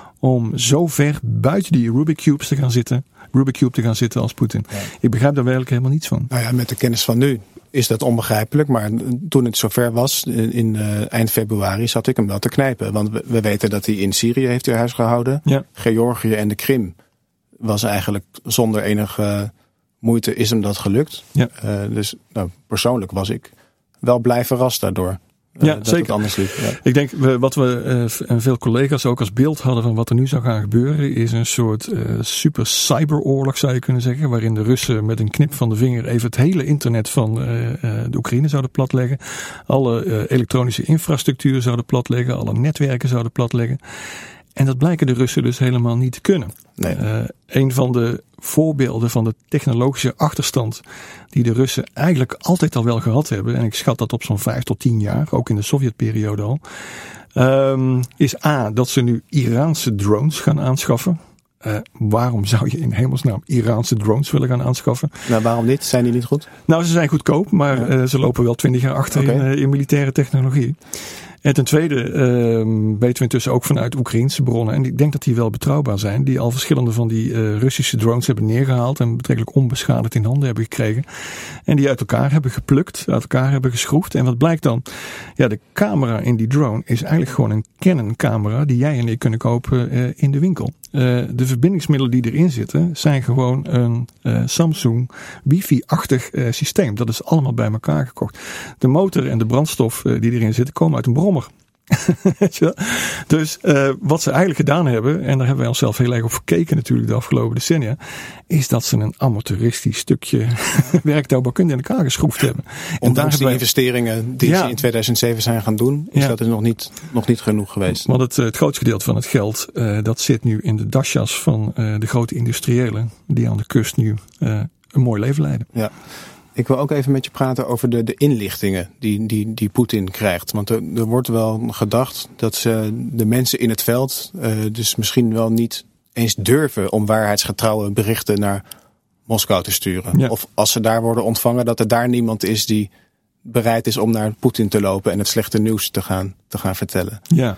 om zo ver buiten die Rubik Cubes te gaan zitten, Rubik Cube te gaan zitten als Poetin? Ja. Ik begrijp daar werkelijk helemaal niets van. Nou ja, met de kennis van nu is dat onbegrijpelijk. Maar toen het zover was, in uh, eind februari, zat ik hem wel te knijpen. Want we, we weten dat hij in Syrië heeft hij huis gehouden. Ja. Georgië en de Krim was eigenlijk zonder enige moeite is hem dat gelukt. Ja. Uh, dus nou, persoonlijk was ik wel blij verrast daardoor. Uh, ja, dat zeker. Het anders liep. Ja. Ik denk we, wat we uh, en veel collega's ook als beeld hadden van wat er nu zou gaan gebeuren, is een soort uh, super cyberoorlog, zou je kunnen zeggen, waarin de Russen met een knip van de vinger even het hele internet van uh, uh, de Oekraïne zouden platleggen. Alle uh, elektronische infrastructuur zouden platleggen, alle netwerken zouden platleggen. En dat blijken de Russen dus helemaal niet te kunnen. Nee. Uh, een van de voorbeelden van de technologische achterstand die de Russen eigenlijk altijd al wel gehad hebben, en ik schat dat op zo'n vijf tot tien jaar, ook in de Sovjetperiode al, um, is A, dat ze nu Iraanse drones gaan aanschaffen. Uh, waarom zou je in hemelsnaam Iraanse drones willen gaan aanschaffen? Nou, waarom niet? Zijn die niet goed? Nou, ze zijn goedkoop, maar ja. uh, ze lopen wel twintig jaar achter okay. in, uh, in militaire technologie. En ten tweede uh, weten we intussen ook vanuit Oekraïense bronnen, en ik denk dat die wel betrouwbaar zijn, die al verschillende van die uh, Russische drones hebben neergehaald en betrekkelijk onbeschadigd in handen hebben gekregen. En die uit elkaar hebben geplukt, uit elkaar hebben geschroefd. En wat blijkt dan? Ja, de camera in die drone is eigenlijk gewoon een Canon camera die jij en ik kunnen kopen uh, in de winkel. Uh, de verbindingsmiddelen die erin zitten zijn gewoon een uh, Samsung wifi-achtig uh, systeem. Dat is allemaal bij elkaar gekocht. De motor en de brandstof uh, die erin zitten komen uit een brommer. Dus uh, wat ze eigenlijk gedaan hebben, en daar hebben wij onszelf heel erg op gekeken natuurlijk de afgelopen decennia, is dat ze een amateuristisch stukje werktouwbouwkunde in elkaar geschroefd hebben. En daar die wij... investeringen die ja. ze in tweeduizend zeven zijn gaan doen, is ja. dat dus nog niet, nog niet genoeg geweest. Want het, het grootste gedeelte van het geld, uh, dat zit nu in de dasjas van uh, de grote industriëlen die aan de kust nu uh, een mooi leven leiden. Ja. Ik wil ook even met je praten over de, de inlichtingen die, die, die Poetin krijgt. Want er, er wordt wel gedacht dat ze de mensen in het veld uh, dus misschien wel niet eens durven om waarheidsgetrouwe berichten naar Moskou te sturen. Ja. Of als ze daar worden ontvangen, dat er daar niemand is die bereid is om naar Poetin te lopen en het slechte nieuws te gaan, te gaan vertellen. Ja.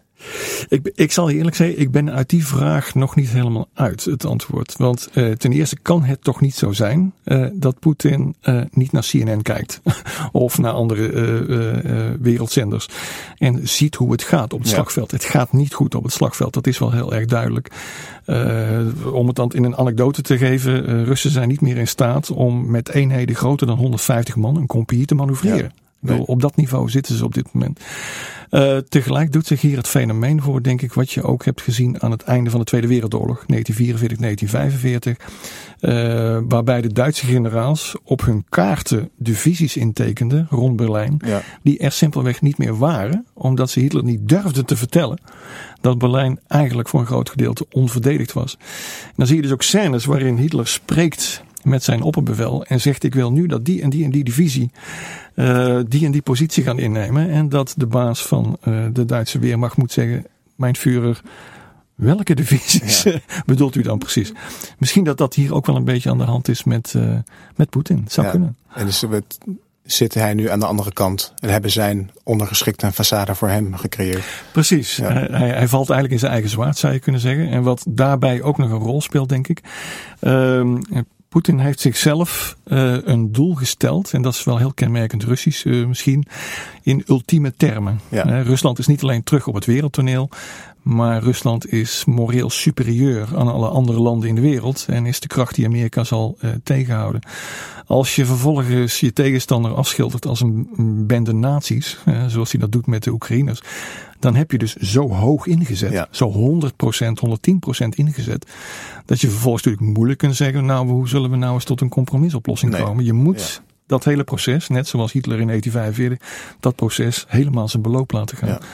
Ik, ik zal je eerlijk zeggen, ik ben uit die vraag nog niet helemaal uit het antwoord. Want uh, ten eerste kan het toch niet zo zijn uh, dat Poetin uh, niet naar C N N kijkt. Of naar andere uh, uh, uh, wereldzenders. En ziet hoe het gaat op het ja. slagveld. Het gaat niet goed op het slagveld. Dat is wel heel erg duidelijk. Uh, om het dan in een anekdote te geven. Uh, Russen zijn niet meer in staat om met eenheden groter dan honderdvijftig man een compagnie te manoeuvreren. Ja. Nee. Op dat niveau zitten ze op dit moment. Uh, tegelijk doet zich hier het fenomeen voor, denk ik, wat je ook hebt gezien aan het einde van de Tweede Wereldoorlog, negentien vierenveertig, negentien vijfenveertig. Uh, waarbij de Duitse generaals op hun kaarten divisies intekenden rond Berlijn, ja. die er simpelweg niet meer waren, omdat ze Hitler niet durfden te vertellen dat Berlijn eigenlijk voor een groot gedeelte onverdedigd was. En dan zie je dus ook scènes waarin Hitler spreekt met zijn opperbevel en zegt: ik wil nu dat die en die en die divisie uh, die en die positie gaan innemen. En dat de baas van uh, de Duitse Wehrmacht moet zeggen: mijn Führer, welke divisies ja. bedoelt u dan precies? Misschien dat dat hier ook wel een beetje aan de hand is met, uh, met Poetin. Zou ja. kunnen. En dus het, zit hij nu aan de andere kant en hebben zijn ondergeschikt een façade voor hem gecreëerd. Precies. Ja. Hij, hij valt eigenlijk in zijn eigen zwaard, zou je kunnen zeggen. En wat daarbij ook nog een rol speelt, denk ik. Um, Poetin heeft zichzelf uh, een doel gesteld, en dat is wel heel kenmerkend Russisch uh, misschien, in ultieme termen. Ja. Uh, Rusland is niet alleen terug op het wereldtoneel, maar Rusland is moreel superieur aan alle andere landen in de wereld en is de kracht die Amerika zal uh, tegenhouden. Als je vervolgens je tegenstander afschildert als een, een bende nazi's, uh, zoals hij dat doet met de Oekraïners, dan heb je dus zo hoog ingezet, ja. zo honderd procent, honderdtien procent ingezet, dat je vervolgens natuurlijk moeilijk kunt zeggen, nou, hoe zullen we nou eens tot een compromisoplossing nee. komen? Je moet ja. dat hele proces, net zoals Hitler in negentien vijfenveertig, dat proces helemaal zijn beloop laten gaan. Ja.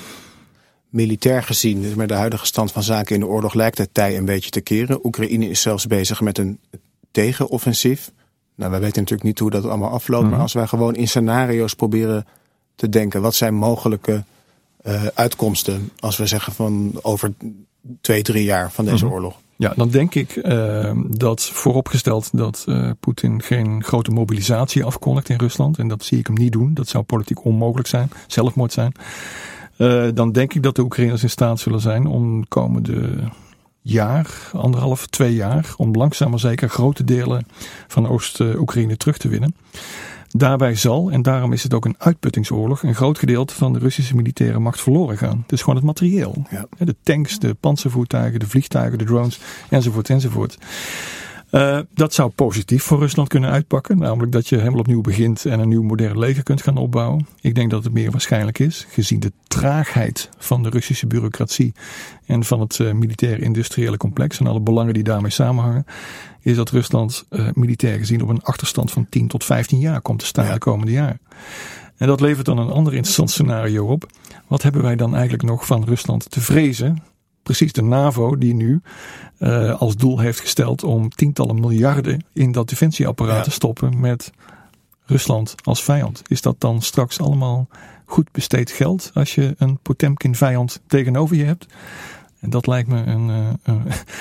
Militair gezien, dus met de huidige stand van zaken in de oorlog, lijkt het tij een beetje te keren. Oekraïne is zelfs bezig met een tegenoffensief. Nou, wij weten natuurlijk niet hoe dat allemaal afloopt, mm-hmm. maar als wij gewoon in scenario's proberen te denken, wat zijn mogelijke uh, uitkomsten als we zeggen van over twee, drie jaar van deze mm-hmm. oorlog? Ja, dan denk ik uh, dat vooropgesteld dat uh, Poetin geen grote mobilisatie afkondigt in Rusland, en dat zie ik hem niet doen, dat zou politiek onmogelijk zijn, zelfmoord zijn. Uh, dan denk ik dat de Oekraïners in staat zullen zijn om de komende jaar, anderhalf, twee jaar, om langzaam maar zeker grote delen van Oost-Oekraïne terug te winnen. Daarbij zal, en daarom is het ook een uitputtingsoorlog, een groot gedeelte van de Russische militaire macht verloren gaan. Het is gewoon het materieel. Ja. De tanks, de panzervoertuigen, de vliegtuigen, de drones, enzovoort, enzovoort. Uh, dat zou positief voor Rusland kunnen uitpakken. Namelijk dat je helemaal opnieuw begint en een nieuw modern leger kunt gaan opbouwen. Ik denk dat het meer waarschijnlijk is, gezien de traagheid van de Russische bureaucratie en van het uh, militair-industriële complex en alle belangen die daarmee samenhangen, is dat Rusland uh, militair gezien op een achterstand van tien tot vijftien jaar komt te staan ja. de komende jaren. En dat levert dan een ander interessant scenario op. Wat hebben wij dan eigenlijk nog van Rusland te vrezen? Precies de NAVO die nu uh, als doel heeft gesteld om tientallen miljarden in dat defensieapparaat ja. te stoppen met Rusland als vijand. Is dat dan straks allemaal goed besteed geld als je een Potemkin vijand tegenover je hebt? En dat lijkt me een, uh, uh,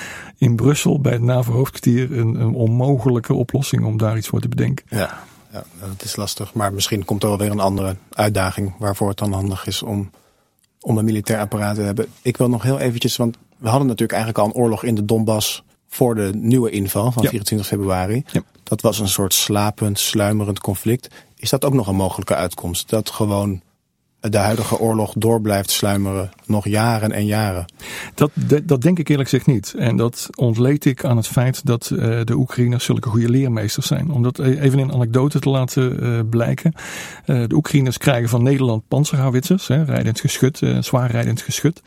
in Brussel bij het NAVO-hoofdkwartier een, een onmogelijke oplossing om daar iets voor te bedenken. Ja, ja, dat is lastig. Maar misschien komt er wel weer een andere uitdaging waarvoor het dan handig is om... om een militair apparaat te hebben. Ik wil nog heel eventjes, want we hadden natuurlijk eigenlijk al een oorlog in de Donbass voor de nieuwe inval van ja. vierentwintig februari. Ja. Dat was een soort slapend, sluimerend conflict. Is dat ook nog een mogelijke uitkomst? Dat gewoon de huidige oorlog door blijft sluimeren, nog jaren en jaren? Dat, dat, dat denk ik eerlijk gezegd niet. En dat ontleed ik aan het feit dat uh, de Oekraïners zulke goede leermeesters zijn. Om dat even in een anekdote te laten uh, blijken. Uh, de Oekraïners krijgen van Nederland panzerhouwitsers, hè, rijdend geschut, uh, zwaar rijdend geschut.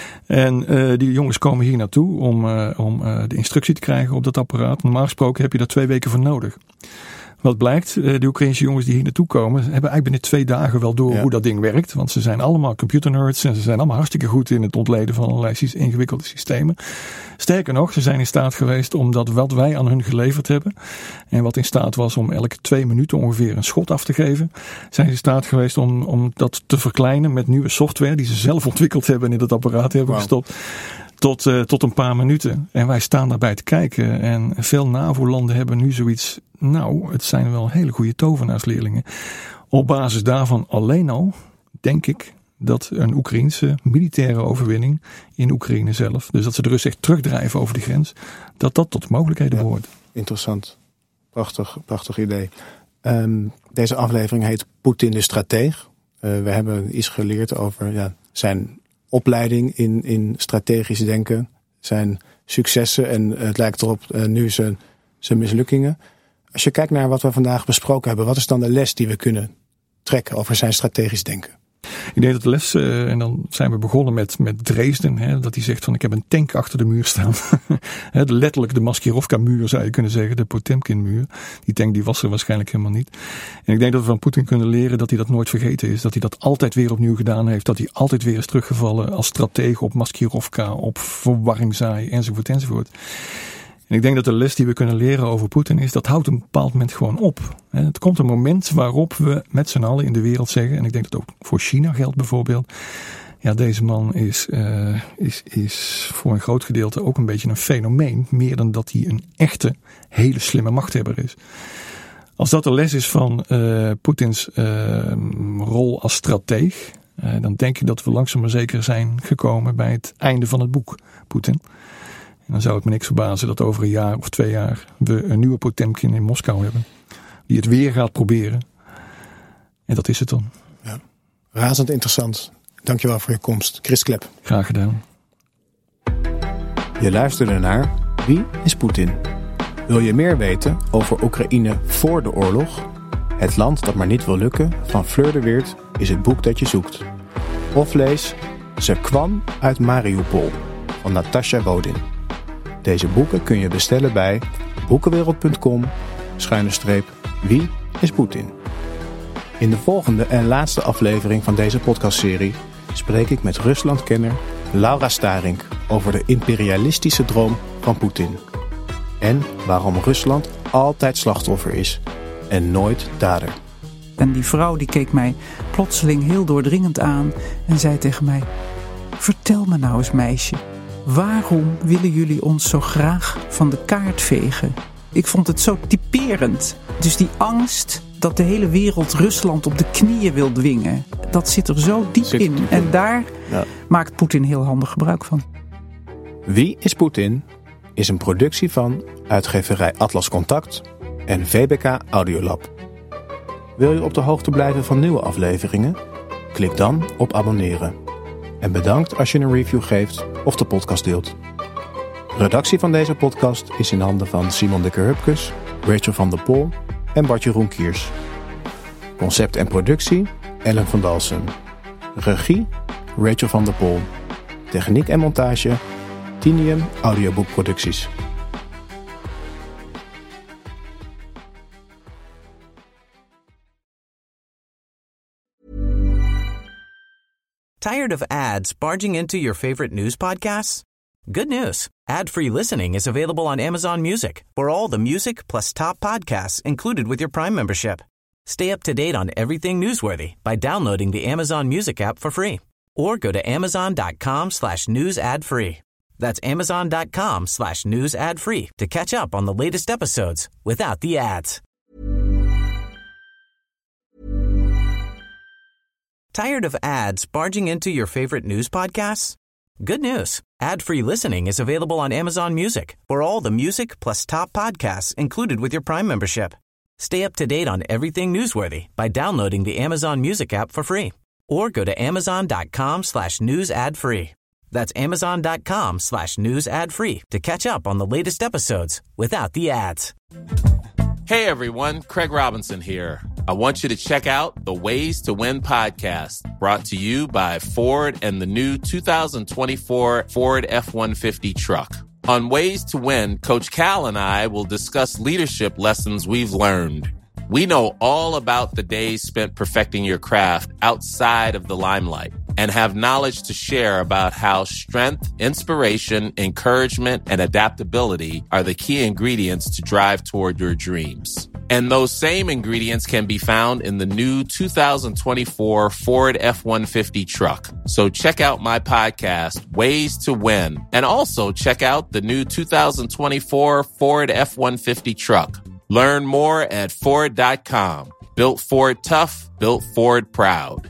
En uh, die jongens komen hier naartoe om, uh, om uh, de instructie te krijgen op dat apparaat. Normaal gesproken heb je daar twee weken voor nodig. Wat blijkt, de Oekraïnse jongens die hier naartoe komen, hebben eigenlijk binnen twee dagen wel door ja. hoe dat ding werkt. Want ze zijn allemaal computernerds en ze zijn allemaal hartstikke goed in het ontleden van allerlei ingewikkelde systemen. Sterker nog, ze zijn in staat geweest om dat wat wij aan hun geleverd hebben, en wat in staat was om elke twee minuten ongeveer een schot af te geven, zijn ze in staat geweest om, om dat te verkleinen met nieuwe software die ze zelf ontwikkeld hebben en in dat apparaat hebben wow. gestopt. Tot, uh, tot een paar minuten. En wij staan daarbij te kijken. En veel NAVO-landen hebben nu zoiets. Nou, het zijn wel hele goede tovenaarsleerlingen. Op basis daarvan alleen al denk ik dat een Oekraïense militaire overwinning in Oekraïne zelf, dus dat ze de Russen echt terugdrijven over de grens, dat dat tot mogelijkheden ja, behoort. Interessant. Prachtig, prachtig idee. Um, deze aflevering heet Poetin de Strateeg. Uh, we hebben iets geleerd over ja, zijn opleiding in, in strategisch denken, zijn successen en het lijkt erop uh, nu zijn, zijn mislukkingen. Als je kijkt naar wat we vandaag besproken hebben, wat is dan de les die we kunnen trekken over zijn strategisch denken? Ik denk dat de les, uh, en dan zijn we begonnen met, met Dresden, hè, dat hij zegt van ik heb een tank achter de muur staan. Letterlijk de Maskirovka-muur zou je kunnen zeggen, de Potemkin-muur. Die tank die was er waarschijnlijk helemaal niet. En ik denk dat we van Poetin kunnen leren dat hij dat nooit vergeten is. Dat hij dat altijd weer opnieuw gedaan heeft. Dat hij altijd weer is teruggevallen als stratege op Maskirovka, op verwarring zaai, enzovoort, enzovoort. En ik denk dat de les die we kunnen leren over Poetin is, dat houdt op een bepaald moment gewoon op. Het komt een moment waarop we met z'n allen in de wereld zeggen, en ik denk dat ook voor China geldt bijvoorbeeld, ja, deze man is, uh, is, is voor een groot gedeelte ook een beetje een fenomeen, meer dan dat hij een echte, hele slimme machthebber is. Als dat de les is van uh, Poetins uh, rol als strateeg, uh, dan denk ik dat we langzaam maar zeker zijn gekomen bij het einde van het boek Poetin. En dan zou het me niks verbazen dat over een jaar of twee jaar we een nieuwe Potemkin in Moskou hebben. Die het weer gaat proberen. En dat is het dan. Ja. Razend interessant. Dankjewel voor je komst. Chris Klep. Graag gedaan. Je luisterde naar Wie is Poetin? Wil je meer weten over Oekraïne voor de oorlog? Het land dat maar niet wil lukken van Fleur de Weert is het boek dat je zoekt. Of lees Ze kwam uit Mariupol van Natasha Rodin. Deze boeken kun je bestellen bij boekenwereld punt com schuine streep Wie is Poetin? In de volgende en laatste aflevering van deze podcastserie spreek ik met Ruslandkenner Laura Starink over de imperialistische droom van Poetin. En waarom Rusland altijd slachtoffer is en nooit dader. En die vrouw die keek mij plotseling heel doordringend aan en zei tegen mij: vertel me nou eens, meisje, waarom willen jullie ons zo graag van de kaart vegen? Ik vond het zo typerend. Dus die angst dat de hele wereld Rusland op de knieën wil dwingen, dat zit er zo diep zit in. En daar ja. maakt Poetin heel handig gebruik van. Wie is Poetin? Is een productie van uitgeverij Atlas Contact en V B K Audiolab. Wil je op de hoogte blijven van nieuwe afleveringen? Klik dan op abonneren. En bedankt als je een review geeft of de podcast deelt. Redactie van deze podcast is in handen van Simon Dikker-Hupkes, Rachel van der Pol en Bart-Jeroen Kiers. Concept en productie Ellen van Dalsen. Regie Rachel van der Pol. Techniek en montage Tinium Audioboekproducties. Tired of ads barging into your favorite news podcasts? Good news. Ad-free listening is available on Amazon Music for all the music plus top podcasts included with your Prime membership. Stay up to date on everything newsworthy by downloading the Amazon Music app for free or go to amazon.com slash news ad free. That's amazon.com slash news ad free to catch up on the latest episodes without the ads. Tired of ads barging into your favorite news podcasts? Good news. Ad-free listening is available on Amazon Music for all the music plus top podcasts included with your Prime membership. Stay up to date on everything newsworthy by downloading the Amazon Music app for free or go to amazon.com slash news ad free. That's amazon.com slash news ad free to catch up on the latest episodes without the ads. Hey everyone, Craig Robinson here. I want you to check out the Ways to Win podcast, brought to you by Ford and the new two thousand twenty-four Ford F one fifty truck. On Ways to Win, Coach Cal and I will discuss leadership lessons we've learned. We know all about the days spent perfecting your craft outside of the limelight and have knowledge to share about how strength, inspiration, encouragement, and adaptability are the key ingredients to drive toward your dreams. And those same ingredients can be found in the new two thousand twenty-four Ford F one fifty truck. So check out my podcast, Ways to Win, and also check out the new two thousand twenty-four Ford F one fifty truck. Learn more at Ford dot com. Built Ford tough, built Ford proud.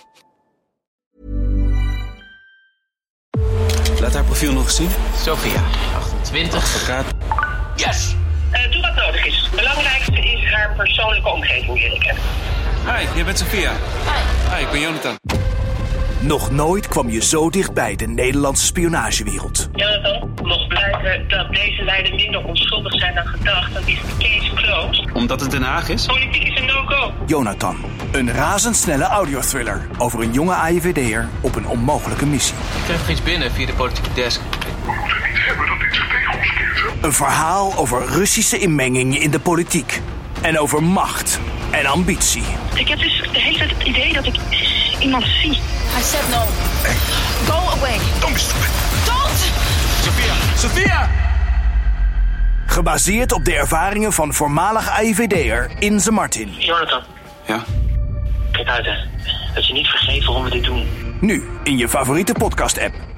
Laat haar profiel nog eens zien. Sophia, achtentwintig. Advocaat. Yes! Uh, doe wat nodig is. Het belangrijkste is haar persoonlijke omgeving leren kennen. Hi, jij bent Sophia. Hi. Hi, ik ben Jonathan. Nog nooit kwam je zo dichtbij de Nederlandse spionagewereld. Jonathan, mocht blijken dat deze leider minder onschuldig zijn dan gedacht, dan is de case closed. Omdat het Den Haag is? Politiek is een no-go. Jonathan, een razendsnelle audiothriller over een jonge A I V D'er op een onmogelijke missie. Ik kreeg nog iets binnen via de politieke desk. We moeten niet hebben dat dit zich tegen ons keert. Een verhaal over Russische inmenging in de politiek. En over macht en ambitie. Ik heb dus de hele tijd het idee dat ik iemand zie. I said no. Hey. Go away. Don't be stupid. Don't! Sophia! Sophia! Gebaseerd op de ervaringen van voormalig A I V D'er Inze Martin. Jonathan. Ja? Kijk uit, hè. Dat je niet vergeet waarom we dit doen. Nu in je favoriete podcast-app.